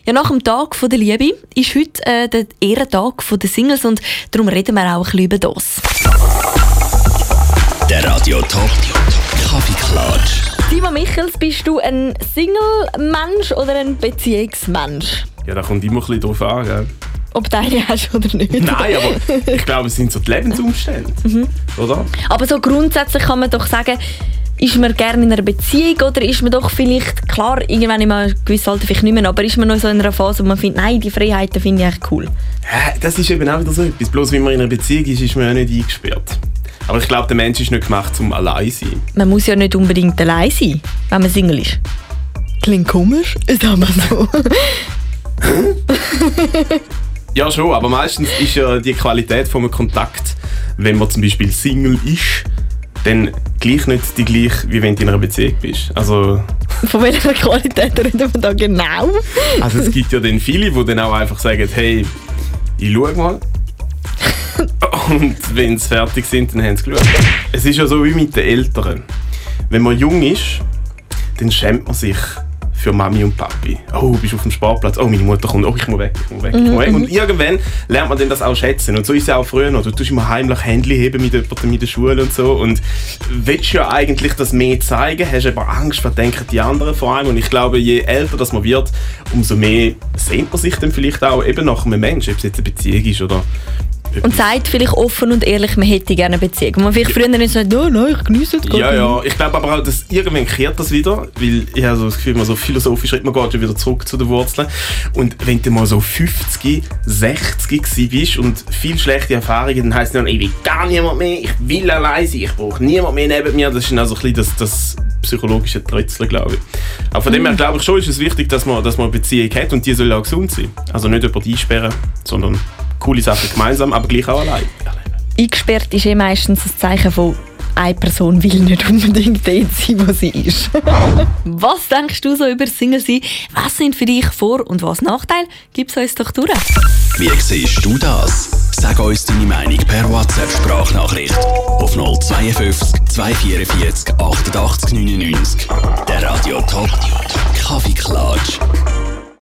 Ja, nach dem Tag der Liebe ist heute der Ehrentag der Singles und darum reden wir auch ein bisschen über das. Der Radio Top Kaffeeklatsch. Timo Michels, bist du ein Single-Mensch oder ein Beziehungsmensch? Ja, da kommt immer ein bisschen drauf an, gell? Ob du eine hast oder nicht. Nein, aber ich glaube, es sind so die Lebensumstände, oder? Aber so grundsätzlich kann man doch sagen, ist man gerne in einer Beziehung oder ist man doch vielleicht, klar, irgendwann in einem gewissen Alter vielleicht nicht mehr, aber ist man noch so in einer Phase, wo man findet, nein, die Freiheiten finde ich echt cool? Ja, das ist eben auch wieder so etwas. Bloß wenn man in einer Beziehung ist man ja nicht eingesperrt. Aber ich glaube, der Mensch ist nicht gemacht, um allein zu sein. Man muss ja nicht unbedingt allein sein, wenn man Single ist. Klingt komisch, ist aber so. Ja, schon, aber meistens ist ja die Qualität von einem Kontakt, wenn man zum Beispiel Single ist, dann gleich nicht die gleiche, wie wenn du in einer Beziehung bist. Also, von welcher Qualität reden wir da genau? Also es gibt ja dann viele, die dann auch einfach sagen, hey, ich schau mal. Und wenn sie fertig sind, dann haben sie geschaut. Es ist ja so wie mit den Eltern. Wenn man jung ist, dann schämt man sich für Mami und Papi. Oh, bist du auf dem Sportplatz? Oh, meine Mutter kommt. Oh, ich muss weg. Und irgendwann lernt man dann das auch schätzen. Und so ist es auch früher noch. Du tust immer heimlich Händchen heben mit jemandem in der Schule und so. Und willst ja eigentlich das mehr zeigen, hast aber Angst, was denken die anderen vor allem. Und ich glaube, je älter das man wird, umso mehr sehnt man sich dann vielleicht auch eben nach einem Menschen, ob es jetzt eine Beziehung ist oder... Und sagt vielleicht offen und ehrlich, man hätte gerne eine Beziehung. Und man vielleicht früher nicht sagt, oh, nein, ich genieße es gar nicht. Ja, ich glaube aber auch, dass irgendwann kehrt das wieder, weil ich habe so das Gefühl, man so philosophisch redet, man geht ja wieder zurück zu den Wurzeln. Und wenn du mal so 50, 60 bist und viel schlechte Erfahrungen, dann heisst es dann, ich will gar niemand mehr, ich will allein sein, ich brauche niemand mehr neben mir. Das ist dann also ein bisschen das psychologische Trötzeln, glaube ich. Aber von dem her glaube ich schon, ist es wichtig, dass man eine Beziehung hat und die soll auch gesund sein. Also nicht jemanden einsperren, sondern coole Sachen gemeinsam, aber gleich auch allein. Eingesperrt ist meistens ein Zeichen von, eine Person will nicht unbedingt dort sein, wo sie ist. Was denkst du so über Single sein? Was sind für dich Vor- und was Nachteile? Gib es uns doch durch. Wie siehst du das? Sag uns deine Meinung per WhatsApp-Sprachnachricht auf 052 244 88 99. Der Radio Top Kaffeeklatsch.